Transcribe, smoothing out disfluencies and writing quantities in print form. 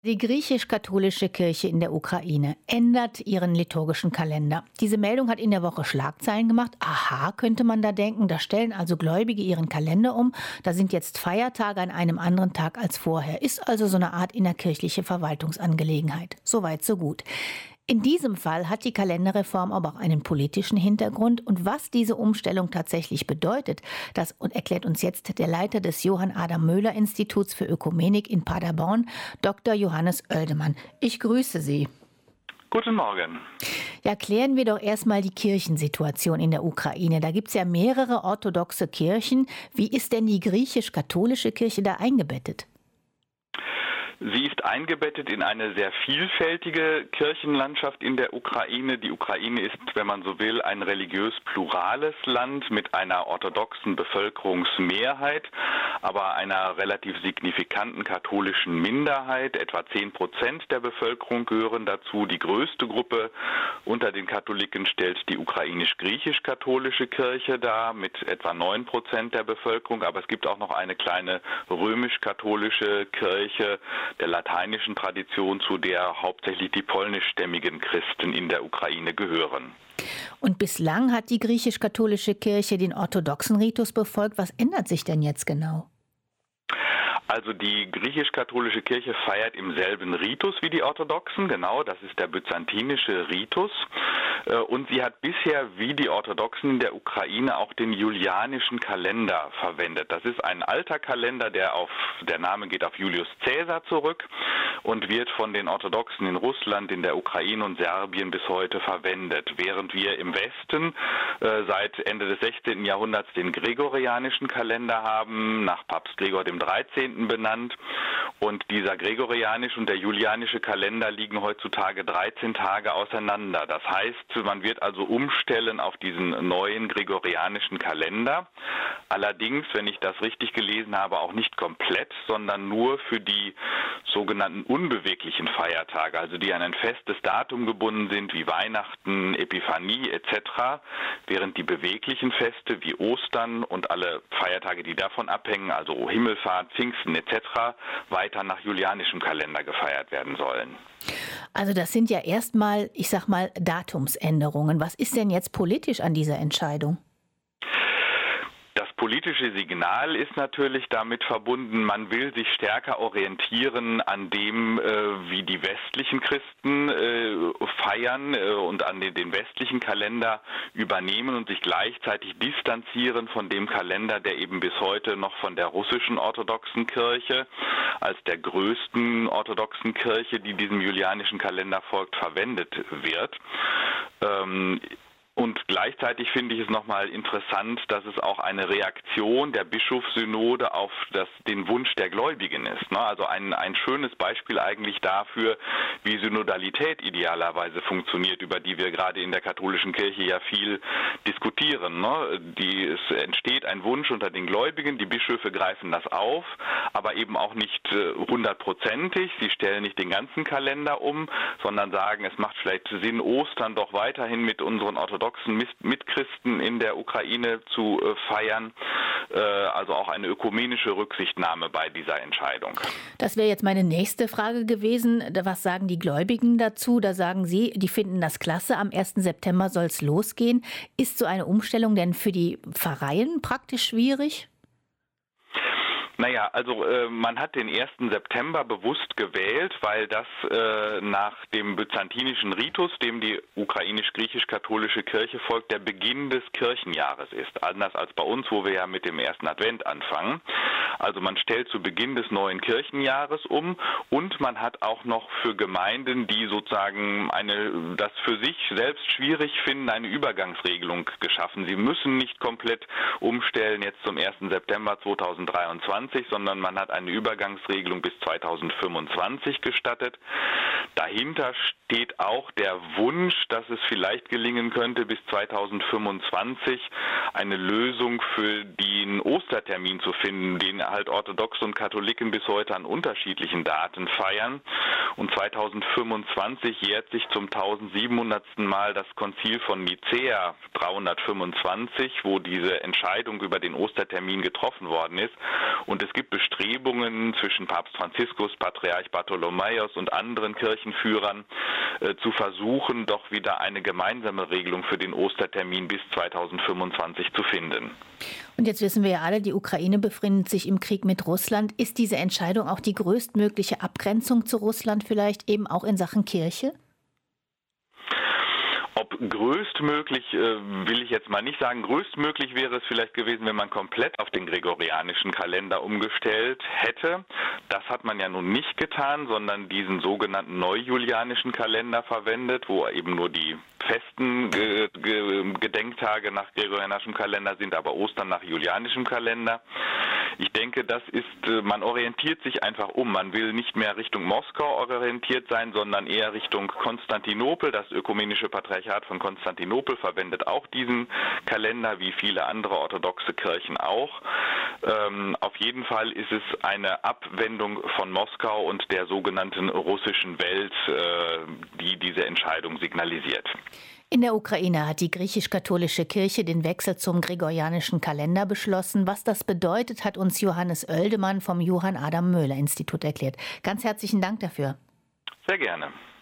Die griechisch-katholische Kirche in der Ukraine ändert ihren liturgischen Kalender. Diese Meldung hat in der Woche Schlagzeilen gemacht. Aha, könnte man da denken, da stellen also Gläubige ihren Kalender um. Da sind jetzt Feiertage an einem anderen Tag als vorher. Ist also so eine Art innerkirchliche Verwaltungsangelegenheit. Soweit, so gut. In diesem Fall hat die Kalenderreform aber auch einen politischen Hintergrund. Und was diese Umstellung tatsächlich bedeutet, das erklärt uns jetzt der Leiter des Johann Adam Möhler Instituts für Ökumenik in Paderborn, Dr. Johannes Oeldemann. Ich grüße Sie. Guten Morgen. Ja, klären wir doch erstmal die Kirchensituation in der Ukraine. Da gibt es ja mehrere orthodoxe Kirchen. Wie ist denn die griechisch-katholische Kirche da eingebettet? Sie ist eingebettet in eine sehr vielfältige Kirchenlandschaft in der Ukraine. Die Ukraine ist, wenn man so will, ein religiös plurales Land mit einer orthodoxen Bevölkerungsmehrheit, aber einer relativ signifikanten katholischen Minderheit. Etwa 10% der Bevölkerung gehören dazu. Die größte Gruppe unter den Katholiken stellt die ukrainisch-griechisch-katholische Kirche dar mit etwa 9% der Bevölkerung. Aber es gibt auch noch eine kleine römisch-katholische Kirche der lateinischen Tradition, zu der hauptsächlich die polnischstämmigen Christen in der Ukraine gehören. Und bislang hat die griechisch-katholische Kirche den orthodoxen Ritus befolgt. Was ändert sich denn jetzt genau? Also die griechisch-katholische Kirche feiert im selben Ritus wie die Orthodoxen, genau, das ist der byzantinische Ritus. Und sie hat bisher wie die Orthodoxen in der Ukraine auch den julianischen Kalender verwendet. Das ist ein alter Kalender, der Name geht auf Julius Caesar zurück und wird von den Orthodoxen in Russland, in der Ukraine und Serbien bis heute verwendet. Während wir im Westen seit Ende des 16. Jahrhunderts den gregorianischen Kalender haben, nach Papst Gregor dem 13. benannt. Und dieser gregorianische und der julianische Kalender liegen heutzutage 13 Tage auseinander. Das heißt, man wird also umstellen auf diesen neuen gregorianischen Kalender. Allerdings, wenn ich das richtig gelesen habe, auch nicht komplett, sondern nur für die sogenannten unbeweglichen Feiertage, also die an ein festes Datum gebunden sind, wie Weihnachten, Epiphanie etc., während die beweglichen Feste wie Ostern und alle Feiertage, die davon abhängen, also Himmelfahrt, Pfingsten etc., weiter nach julianischem Kalender gefeiert werden sollen. Also das sind ja erstmal, ich sag mal, Datumsänderungen. Was ist denn jetzt politisch an dieser Entscheidung? Das politische Signal ist natürlich damit verbunden, man will sich stärker orientieren an dem, wie die westlichen Christen feiern und an den westlichen Kalender übernehmen und sich gleichzeitig distanzieren von dem Kalender, der eben bis heute noch von der russischen orthodoxen Kirche als der größten orthodoxen Kirche, die diesem julianischen Kalender folgt, verwendet wird. Und gleichzeitig finde ich es nochmal interessant, dass es auch eine Reaktion der Bischofssynode auf den Wunsch der Gläubigen ist. Also ein schönes Beispiel eigentlich dafür, wie Synodalität idealerweise funktioniert, über die wir gerade in der katholischen Kirche ja viel diskutieren. Es entsteht ein Wunsch unter den Gläubigen, die Bischöfe greifen das auf, aber eben auch nicht 100%ig. Sie stellen nicht den ganzen Kalender um, sondern sagen, es macht vielleicht Sinn, Ostern doch weiterhin mit unseren orthodoxen Mitchristen in der Ukraine zu feiern, also auch eine ökumenische Rücksichtnahme bei dieser Entscheidung. Das wäre jetzt meine nächste Frage gewesen. Was sagen die Gläubigen dazu? Da sagen Sie, die finden das klasse, am 1. September soll es losgehen. Ist so eine Umstellung denn für die Pfarreien praktisch schwierig? Naja, also man hat den 1. September bewusst gewählt, weil das nach dem byzantinischen Ritus, dem die ukrainisch-griechisch-katholische Kirche folgt, der Beginn des Kirchenjahres ist. Anders als bei uns, wo wir ja mit dem ersten Advent anfangen. Also man stellt zu Beginn des neuen Kirchenjahres um und man hat auch noch für Gemeinden, die sozusagen das für sich selbst schwierig finden, eine Übergangsregelung geschaffen. Sie müssen nicht komplett umstellen jetzt zum 1. September 2023, sondern man hat eine Übergangsregelung bis 2025 gestattet. Dahinter steht auch der Wunsch, dass es vielleicht gelingen könnte, bis 2025 eine Lösung für den Ostertermin zu finden, den halt Orthodoxe und Katholiken bis heute an unterschiedlichen Daten feiern. Und 2025 jährt sich zum 1700. Mal das Konzil von Nicäa 325, wo diese Entscheidung über den Ostertermin getroffen worden ist. Und es gibt Bestrebungen zwischen Papst Franziskus, Patriarch Bartholomäus und anderen Kirchenführern, zu versuchen, doch wieder eine gemeinsame Regelung für den Ostertermin bis 2025 zu finden. Und jetzt wissen wir ja alle, die Ukraine befindet sich im Krieg mit Russland. Ist diese Entscheidung auch die größtmögliche Abgrenzung zu Russland vielleicht eben auch in Sachen Kirche? Ob größtmöglich, will ich jetzt mal nicht sagen. Größtmöglich wäre es vielleicht gewesen, wenn man komplett auf den gregorianischen Kalender umgestellt hätte. Das hat man ja nun nicht getan, sondern diesen sogenannten neujulianischen Kalender verwendet, wo eben nur die festen Gedenktage nach gregorianischem Kalender sind, aber Ostern nach julianischem Kalender. Ich denke, man orientiert sich einfach um. Man will nicht mehr Richtung Moskau orientiert sein, sondern eher Richtung Konstantinopel. Das ökumenische Patriarchat von Konstantinopel verwendet auch diesen Kalender, wie viele andere orthodoxe Kirchen auch. Auf jeden Fall ist es eine Abwendung von Moskau und der sogenannten russischen Welt, die diese Entscheidung signalisiert. In der Ukraine hat die griechisch-katholische Kirche den Wechsel zum gregorianischen Kalender beschlossen. Was das bedeutet, hat uns Johannes Oeldemann vom Johann Adam Möhler Institut erklärt. Ganz herzlichen Dank dafür. Sehr gerne.